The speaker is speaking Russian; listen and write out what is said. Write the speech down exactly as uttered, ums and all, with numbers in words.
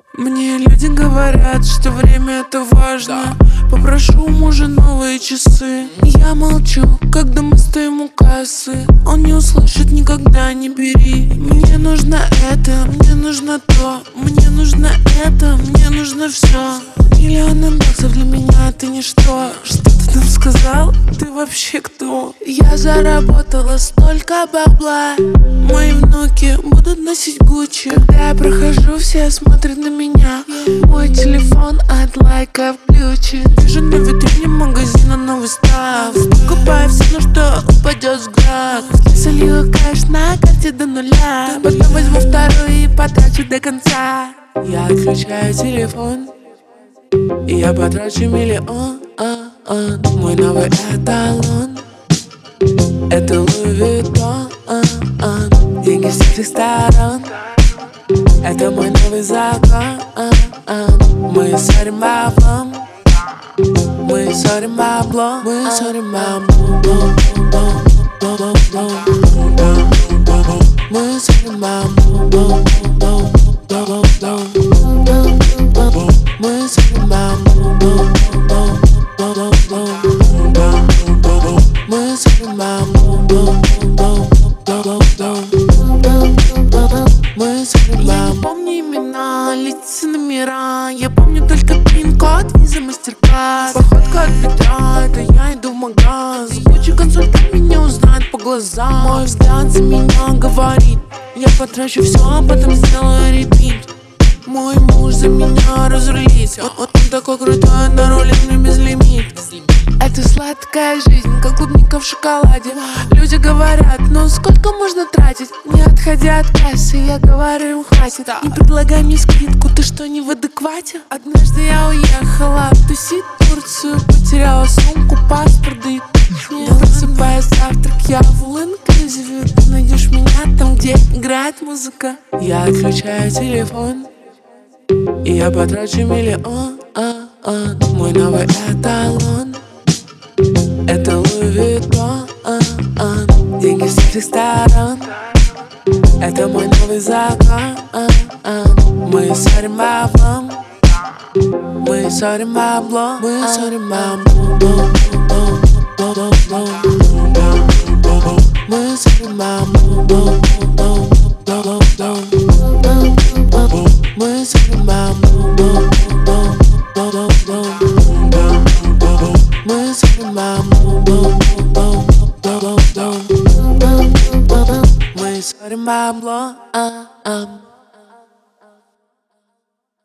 Мне люди говорят, что время это важно. Попрошу у мужа новые часы. Я молчу, когда мы стоим у кассы. Он не услышит никогда, не бери. Мне нужно это, мне нужно то. Мне нужно это, мне нужно все. Миллионы баксов для меня ты ничто. Что ты там сказал? Ты вообще кто? Я заработала столько бабла. Мои внуки будут носить Гуччи. Когда я прохожу, все смотрят на меня. Мой телефон от лайков ключи. Вижу на витрине магазина новый став. Покупаю все, на что упадет взгляд. Солью кэш на карте до нуля. Потом возьму вторую и потрачу до конца. Я отключаю телефон и я потрачу миллион. Мой новый эталон — это Луи Виттон. Деньги с всех сторон — это мой новый закон. Мы ссорим баблом, мы ссорим баблом, мы ссорим баблом, мы ссорим баблом, мы ссорим баблом, мы ссорим баблом. Мы ссорим. Я не помню имена, лица, номера. Я помню только пин-код, виза, мастер-карт. Походка от Петра, это я иду в магаз. Куча консультант меня узнает по глазам. Мой взгляд за меня говорит: я потрачу все, а потом сделаю репит. Мой муж за меня разрулит. Вот, вот он такой крутой, на руле мне безлимит. Это сладкая жизнь, как клубника в шоколаде. Люди говорят: ну сколько можно тратить? Не отходя от кассы, я говорю им: хватит. Не предлагай мне скидку, ты что, не в адеквате? Однажды я уехала тусить в Турцию. Потеряла сумку, паспорт, да и не просыпая завтрак, я в all-inclusive. Ты найдешь меня там, где играет музыка. Я отключаю телефон и я потрачу миллион. Мой новый эталон — это Луи Виттон. Деньги с всех сторон — это мой новый закон. Мы ссорим баблом, мы ссорим баблом, мы ссорим баблом, мы ссорим баблом.